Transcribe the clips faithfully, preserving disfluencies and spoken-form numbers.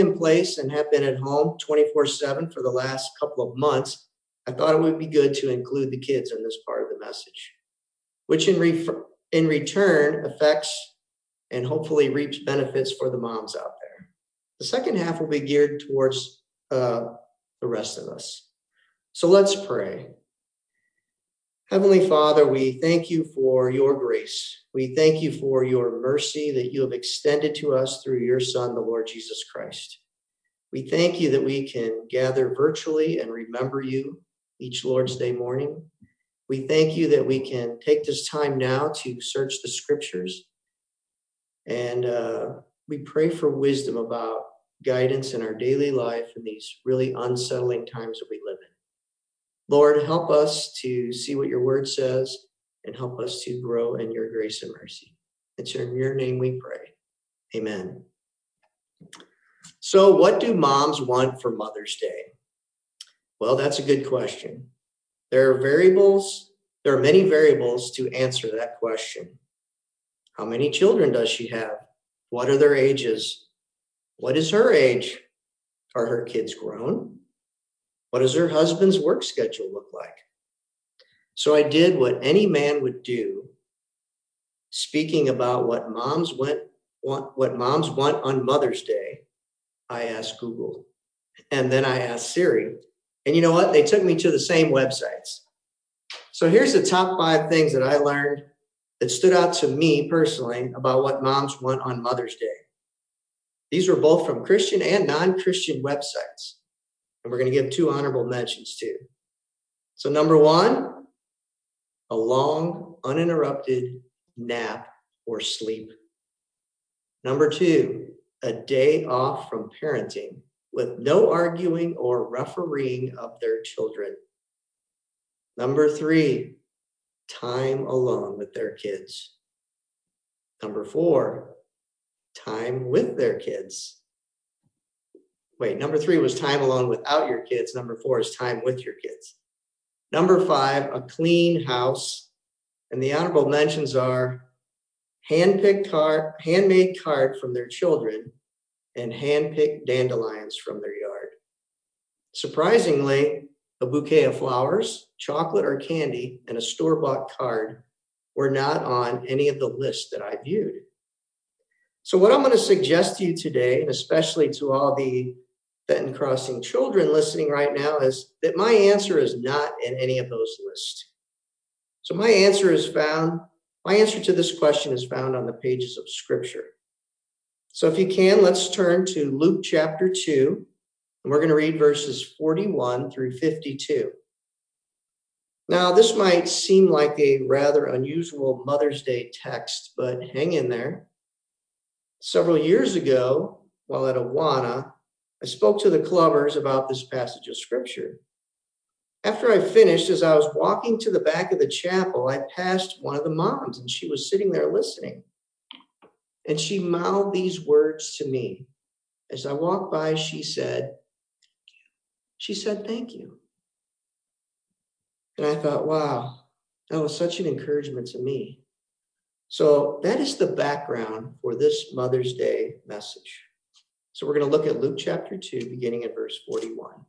in place and have been at home twenty-four seven for the last couple of months, I thought it would be good to include the kids in this part of the message, which in, re- in return affects and hopefully reaps benefits for the moms out there. The second half will be geared towards uh, the rest of us. So let's pray. Heavenly Father, we thank you for your grace. We thank you for your mercy that you have extended to us through your Son, the Lord Jesus Christ. We thank you that we can gather virtually and remember you each Lord's Day morning. We thank you that we can take this time now to search the scriptures. And uh, we pray for wisdom about guidance in our daily life in these really unsettling times that we live in. Lord, help us to see what your word says and help us to grow in your grace and mercy. It's in your name we pray. Amen. So what do moms want for Mother's Day? Well, that's a good question. There are variables, there are many variables to answer that question. How many children does she have? What are their ages? What is her age? Are her kids grown? What does her husband's work schedule look like? So I did what any man would do, speaking about what moms went, want, what moms want on Mother's Day. I asked Google, and then I asked Siri, and you know what? They took me to the same websites. So here's the top five things that I learned that stood out to me personally about what moms want on Mother's Day. These were both from Christian and non-Christian websites. And we're going to give two honorable mentions too. So number one, a long, uninterrupted nap or sleep. Number two, a day off from parenting with no arguing or refereeing of their children. Number three, time alone with their kids. Number four, time with their kids. Wait, number three was time alone without your kids. Number four is time with your kids. Number five, a clean house. And the honorable mentions are hand-picked card, handmade card from their children and hand-picked dandelions from their yard. Surprisingly, a bouquet of flowers, chocolate or candy, and a store-bought card were not on any of the lists that I viewed. So what I'm going to suggest to you today, and especially to all the Benton Crossing children listening right now, is that my answer is not in any of those lists. So my answer is found, my answer to this question is found on the pages of Scripture. So if you can, let's turn to Luke chapter two, and we're going to read verses forty-one through fifty-two. Now, this might seem like a rather unusual Mother's Day text, but hang in there. Several years ago, while at Awana, I spoke to the clubbers about this passage of Scripture. After I finished, as I was walking to the back of the chapel, I passed one of the moms, and she was sitting there listening. And she mouthed these words to me. As I walked by, she said, she said, "Thank you." And I thought, wow, that was such an encouragement to me. So that is the background for this Mother's Day message. So we're going to look at Luke chapter two, beginning at verse forty-one.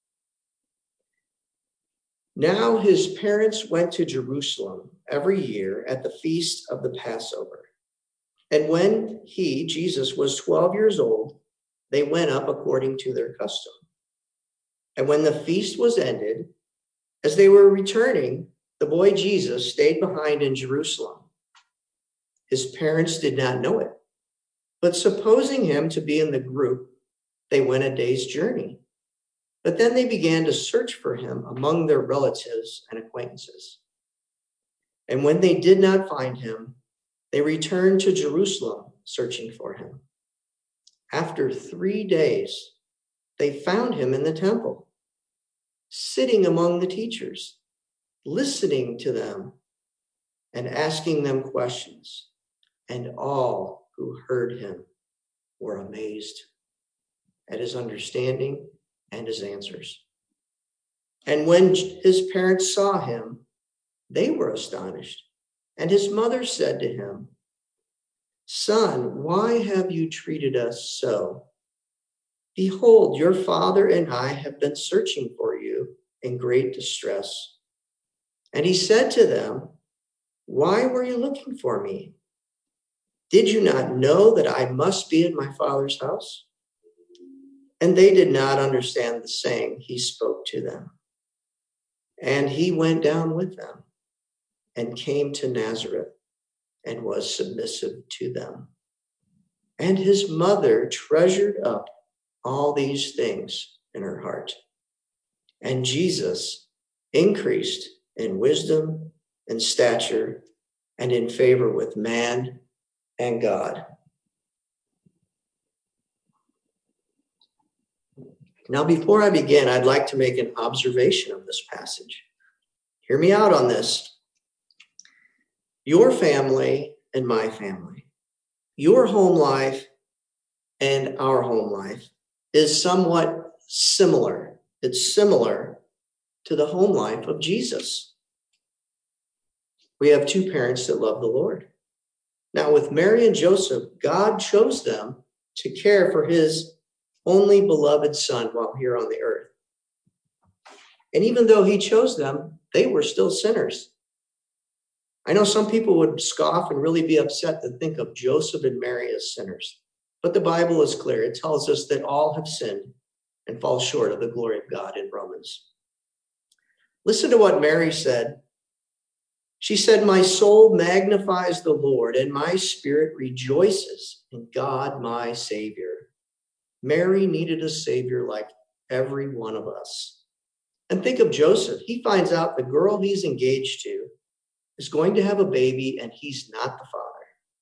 Now his parents went to Jerusalem every year at the feast of the Passover. And when he, Jesus, was twelve years old, they went up according to their custom. And when the feast was ended, as they were returning, the boy Jesus stayed behind in Jerusalem. His parents did not know it, but supposing him to be in the group, they went a day's journey. But then they began to search for him among their relatives and acquaintances. And when they did not find him, they returned to Jerusalem searching for him. After three days, they found him in the temple, sitting among the teachers, listening to them and asking them questions. And all who heard him were amazed at his understanding and his answers. And when his parents saw him, they were astonished. And his mother said to him, "Son, why have you treated us so? Behold, your father and I have been searching for you in great distress. And he said to them, why were you looking for me? Did you not know that I must be in my father's house? And they did not understand the saying he spoke to them. And he went down with them and came to Nazareth and was submissive to them. And his mother treasured up all these things in her heart. And Jesus increased in wisdom and stature and in favor with man and God. Now, before I begin, I'd like to make an observation of this passage. Hear me out on this. Your family and my family, your home life and our home life is somewhat similar. It's similar to the home life of Jesus. We have two parents that love the Lord. Now, with Mary and Joseph, God chose them to care for his only beloved son while here on the earth. And even though he chose them, they were still sinners. I know some people would scoff and really be upset to think of Joseph and Mary as sinners. But the Bible is clear. It tells us that all have sinned and fall short of the glory of God in Romans. Listen to what Mary said. She said, my soul magnifies the Lord, and my spirit rejoices in God, my Savior. Mary needed a Savior like every one of us. And think of Joseph. He finds out the girl he's engaged to is going to have a baby, and he's not the father.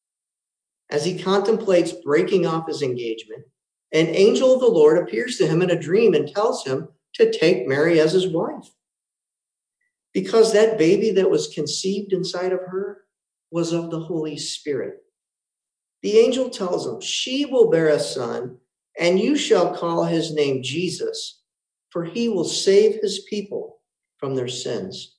As he contemplates breaking off his engagement, an angel of the Lord appears to him in a dream and tells him to take Mary as his wife. Because that baby that was conceived inside of her was of the Holy Spirit. The angel tells him, she will bear a son, and you shall call his name Jesus, for he will save his people from their sins.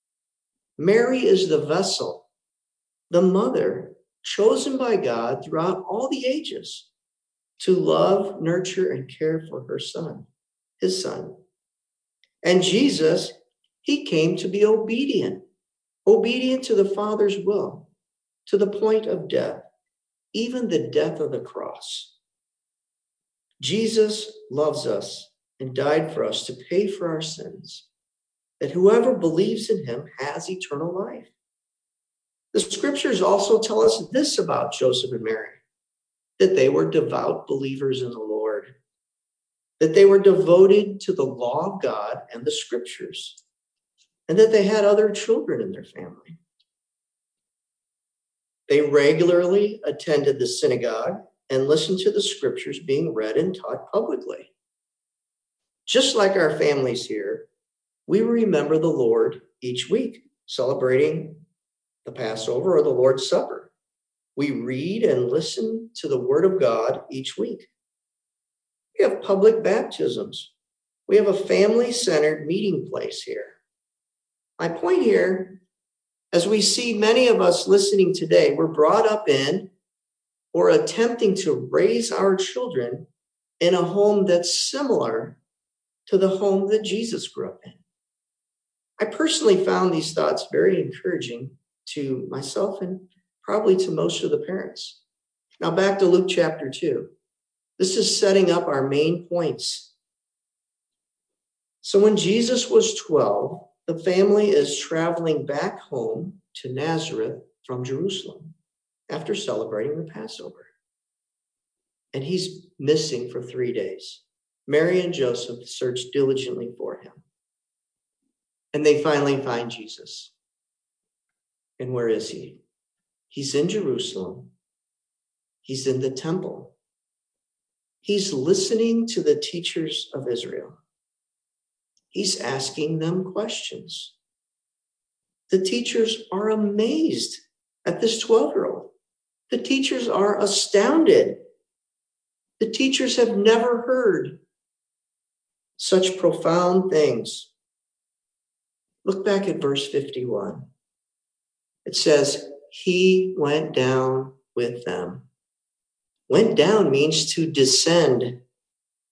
Mary is the vessel, the mother chosen by God throughout all the ages to love, nurture, and care for her son, his son. And Jesus, he came to be obedient, obedient to the Father's will, to the point of death, even the death of the cross. Jesus loves us and died for us to pay for our sins, that whoever believes in him has eternal life. The scriptures also tell us this about Joseph and Mary, that they were devout believers in the Lord, that they were devoted to the law of God and the scriptures, and that they had other children in their family. They regularly attended the synagogue and listened to the scriptures being read and taught publicly. Just like our families here, we remember the Lord each week, celebrating the Passover or the Lord's Supper. We read and listen to the Word of God each week. We have public baptisms. We have a family-centered meeting place here. My point here, as we see many of us listening today, we're brought up in or attempting to raise our children in a home that's similar to the home that Jesus grew up in. I personally found these thoughts very encouraging to myself and probably to most of the parents. Now back to Luke chapter two. This is setting up our main points. So when Jesus was twelve, the family is traveling back home to Nazareth from Jerusalem after celebrating the Passover. And he's missing for three days. Mary and Joseph search diligently for him. And they finally find Jesus. And where is he? He's in Jerusalem. He's in the temple. He's listening to the teachers of Israel. He's asking them questions. The teachers are amazed at this twelve-year-old. The teachers are astounded. The teachers have never heard such profound things. Look back at verse fifty-one. It says, he went down with them. Went down means to descend.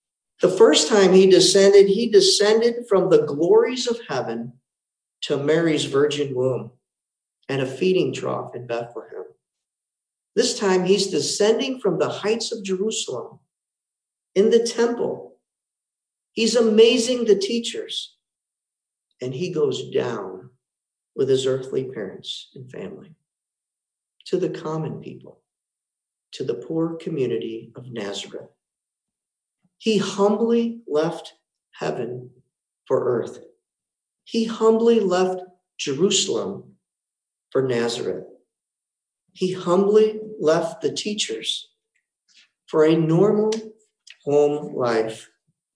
The first time he descended, he descended from the glories of heaven to Mary's virgin womb and a feeding trough in Bethlehem. This time he's descending from the heights of Jerusalem in the temple. He's amazing the teachers, and he goes down with his earthly parents and family to the common people, to the poor community of Nazareth. He humbly left heaven for earth. He humbly left Jerusalem for Nazareth. He humbly left the teachers for a normal home life.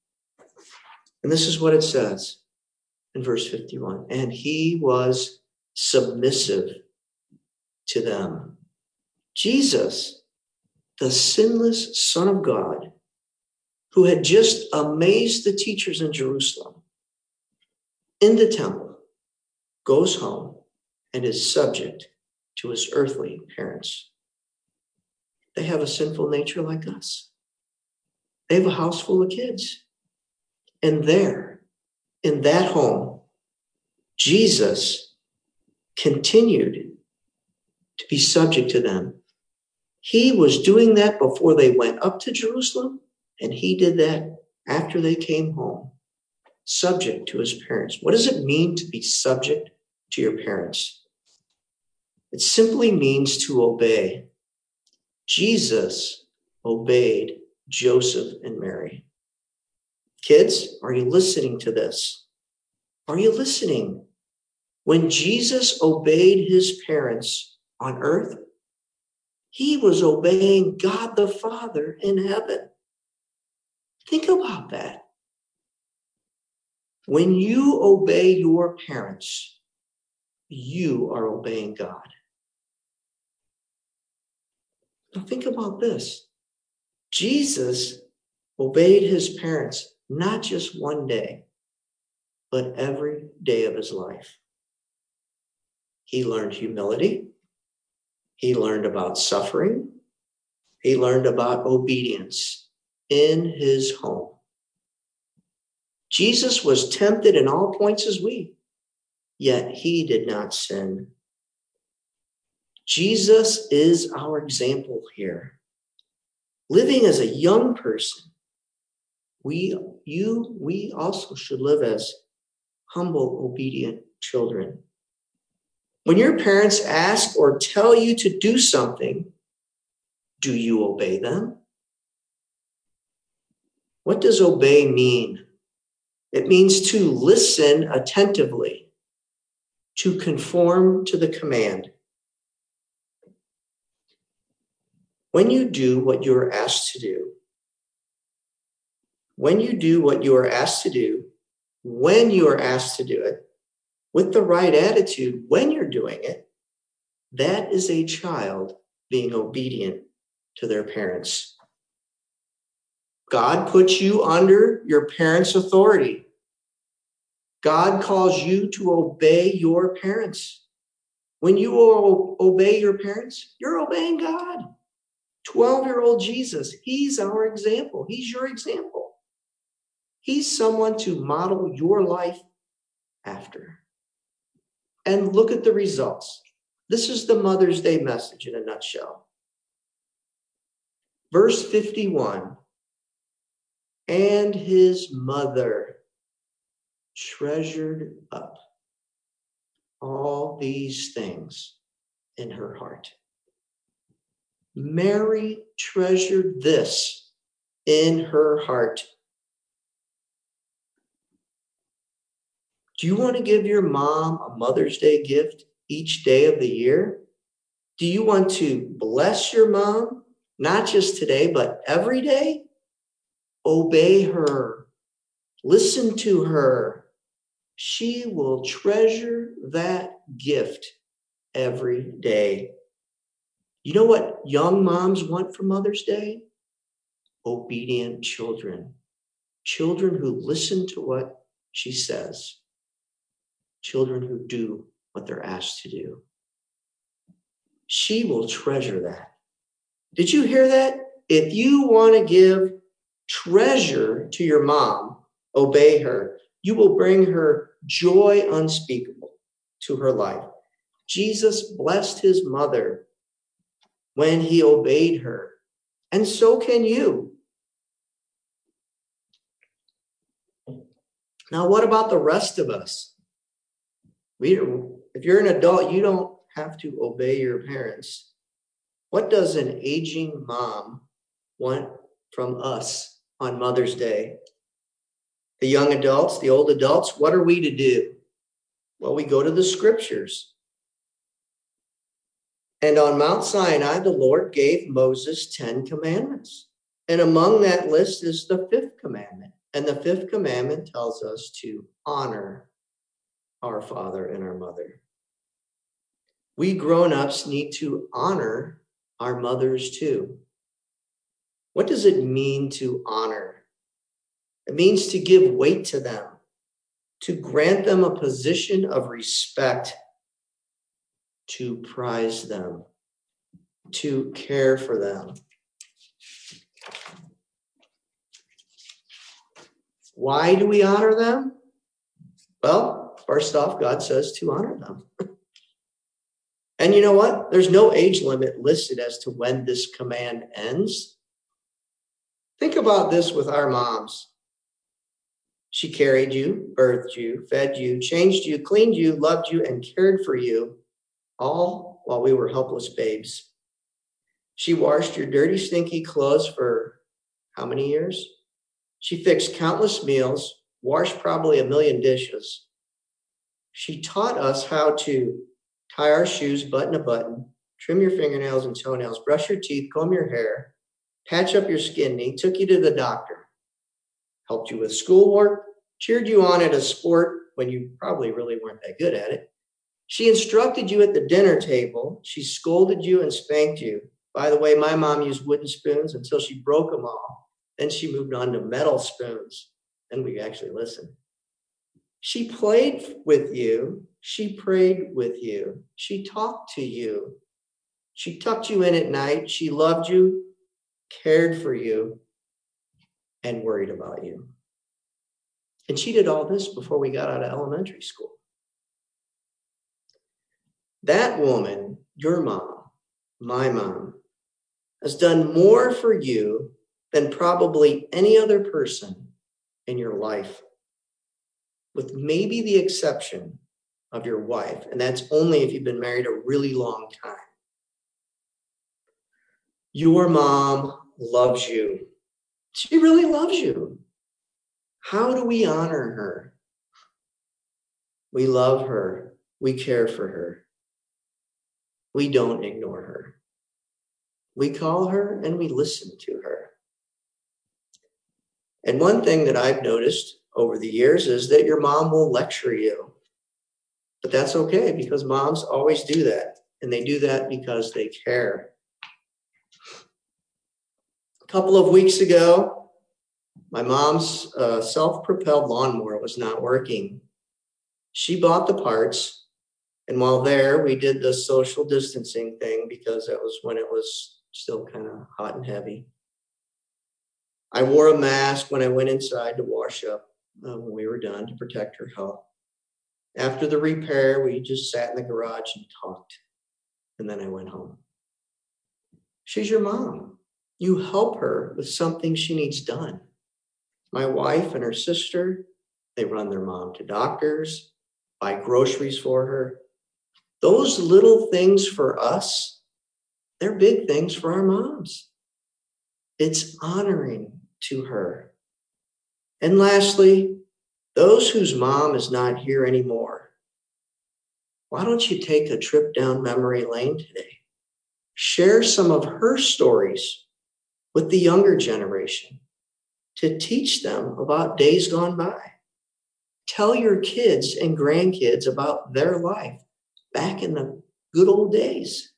And this is what it says in verse fifty-one. And he was submissive to them. Jesus, the sinless Son of God, who had just amazed the teachers in Jerusalem, in the temple, goes home and is subject to his earthly parents. They have a sinful nature like us. They have a house full of kids. And there, in that home, Jesus continued to be subject to them. He was doing that before they went up to Jerusalem, and he did that after they came home, subject to his parents. What does it mean to be subject to your parents? It simply means to obey. Jesus obeyed Joseph and Mary. Kids, are you listening to this? Are you listening? When Jesus obeyed his parents on earth, he was obeying God the Father in heaven. Think about that. When you obey your parents, you are obeying God. Now think about this. Jesus obeyed his parents not just one day, but every day of his life. He learned humility. He learned about suffering. He learned about obedience in his home. Jesus was tempted in all points as we, yet he did not sin. Jesus is our example here. Living as a young person, we, you, we also should live as humble, obedient children. When your parents ask or tell you to do something, do you obey them? What does obey mean? It means to listen attentively, to conform to the command. When you do what you are asked to do, when you do what you are asked to do, when you are asked to do it, with the right attitude, when you're doing it, that is a child being obedient to their parents. God puts you under your parents' authority. God calls you to obey your parents. When you obey your parents, you're obeying God. twelve-year-old Jesus, he's our example. He's your example. He's someone to model your life after. And look at the results. This is the Mother's Day message in a nutshell. Verse fifty-one, and his mother treasured up all these things in her heart. Mary treasured this in her heart. Do you want to give your mom a Mother's Day gift each day of the year? Do you want to bless your mom, not just today, but every day? Obey her. Listen to her. She will treasure that gift every day. You know what young moms want for Mother's Day? Obedient children. Children who listen to what she says. Children who do what they're asked to do. She will treasure that. Did you hear that? If you want to give treasure to your mom, obey her. You will bring her joy unspeakable to her life. Jesus blessed his mother when he obeyed her, and so can you. Now, what about the rest of us? We, if you're an adult, you don't have to obey your parents. What does an aging mom want from us on Mother's Day? The young adults, the old adults, what are we to do? Well, we go to the scriptures. And on Mount Sinai, the Lord gave Moses ten commandments. And among that list is the fifth commandment. And the fifth commandment tells us to honor our father and our mother. We grown-ups need to honor our mothers too. What does it mean to honor? It means to give weight to them, to grant them a position of respect, to prize them, to care for them. Why do we honor them? Well, first off, God says to honor them. And you know what? There's no age limit listed as to when this command ends. Think about this with our moms. She carried you, birthed you, fed you, changed you, cleaned you, loved you, and cared for you, all while we were helpless babes. She washed your dirty, stinky clothes for how many years? She fixed countless meals, washed probably a million dishes. She taught us how to tie our shoes button to button, trim your fingernails and toenails, brush your teeth, comb your hair, patch up your skin knee, took you to the doctor, helped you with schoolwork, cheered you on at a sport when you probably really weren't that good at it. She instructed you at the dinner table. She scolded you and spanked you. By the way, my mom used wooden spoons until she broke them all. Then she moved on to metal spoons, and we actually listened. She played with you. She prayed with you. She talked to you. She tucked you in at night. She loved you, cared for you, and worried about you. And she did all this before we got out of elementary school. That woman, your mom, my mom, has done more for you than probably any other person in your life, with maybe the exception of your wife. And that's only if you've been married a really long time. Your mom loves you. She really loves you. How do we honor her? We love her. We care for her. We don't ignore her. We call her and we listen to her. And one thing that I've noticed over the years is that your mom will lecture you. But that's okay, because moms always do that. And they do that because they care. A couple of weeks ago, my mom's uh, self-propelled lawnmower was not working. She bought the parts. And while there, we did the social distancing thing because that was when it was still kind of hot and heavy. I wore a mask when I went inside to wash up uh, when we were done to protect her health. After the repair, we just sat in the garage and talked. And then I went home. She's your mom. You help her with something she needs done. My wife and her sister, they run their mom to doctors, buy groceries for her. Those little things for us, they're big things for our moms. It's honoring to her. And lastly, those whose mom is not here anymore, why don't you take a trip down memory lane today? Share some of her stories with the younger generation to teach them about days gone by. Tell your kids and grandkids about their life back in the good old days.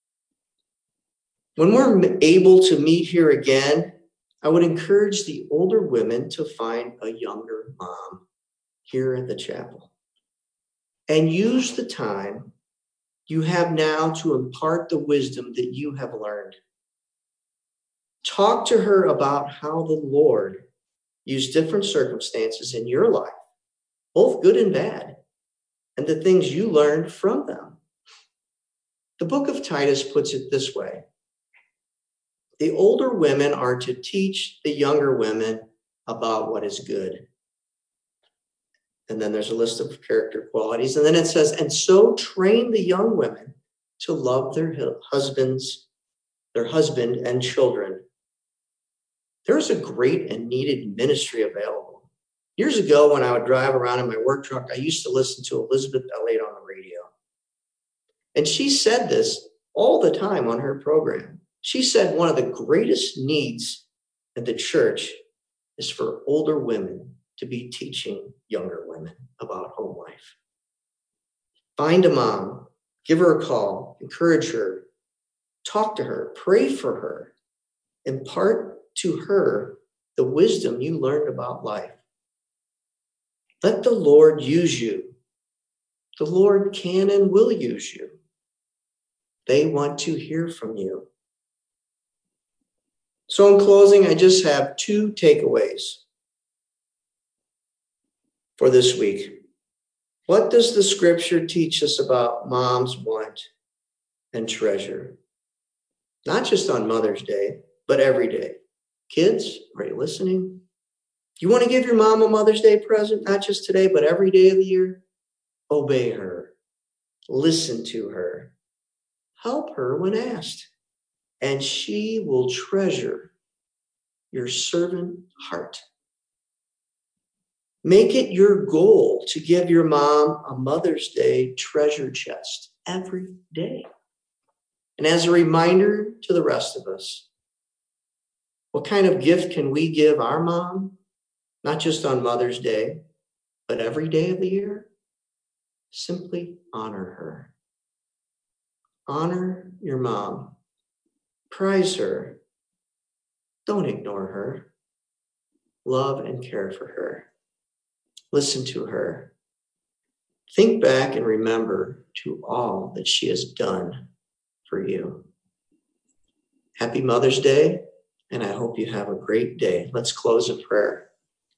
When we're able to meet here again, I would encourage the older women to find a younger mom here at the chapel and use the time you have now to impart the wisdom that you have learned. Talk to her about how the Lord used different circumstances in your life, both good and bad, and the things you learned from them. The book of Titus puts it this way. The older women are to teach the younger women about what is good. And then there's a list of character qualities. And then it says, and so train the young women to love their husbands, their husband and children. There's a great and needed ministry available. Years ago, when I would drive around in my work truck, I used to listen to Elizabeth Elliot on the radio. And she said this all the time on her program. She said one of the greatest needs in the church is for older women to be teaching younger women about home life. Find a mom, give her a call, encourage her, talk to her, pray for her, impart to her the wisdom you learned about life. Let the Lord use you. The Lord can and will use you. They want to hear from you. So in closing, I just have two takeaways for this week. What does the scripture teach us about moms want and treasure? Not just on Mother's Day, but every day. Kids, are you listening? You want to give your mom a Mother's Day present, not just today, but every day of the year? Obey her. Listen to her. Help her when asked. And she will treasure your servant heart. Make it your goal to give your mom a Mother's Day treasure chest every day. And as a reminder to the rest of us, what kind of gift can we give our mom, not just on Mother's Day, but every day of the year? Simply honor her. Honor your mom. Prize her. Don't ignore her. Love and care for her. Listen to her. Think back and remember to all that she has done for you. Happy Mother's Day, and I hope you have a great day. Let's close in prayer.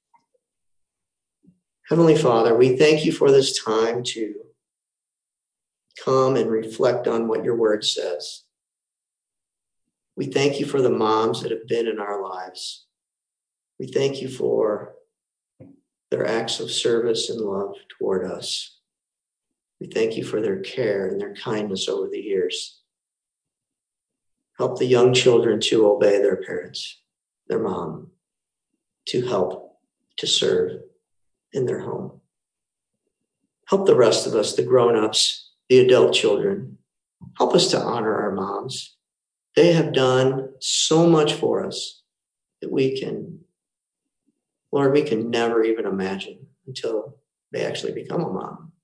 Heavenly Father, we thank you for this time to come and reflect on what your word says. We thank you for the moms that have been in our lives. We thank you for their acts of service and love toward us. We thank you for their care and their kindness over the years. Help the young children to obey their parents, their mom, to help, to serve in their home. Help the rest of us, the grown-ups, the adult children. Help us to honor our moms. They have done so much for us that we can, Lord, we can never even imagine until they actually become a mom.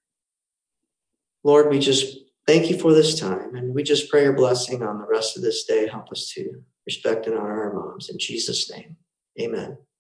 Lord, we just thank you for this time, and we just pray your blessing on the rest of this day. Help us to respect and honor our moms. In Jesus' name, amen.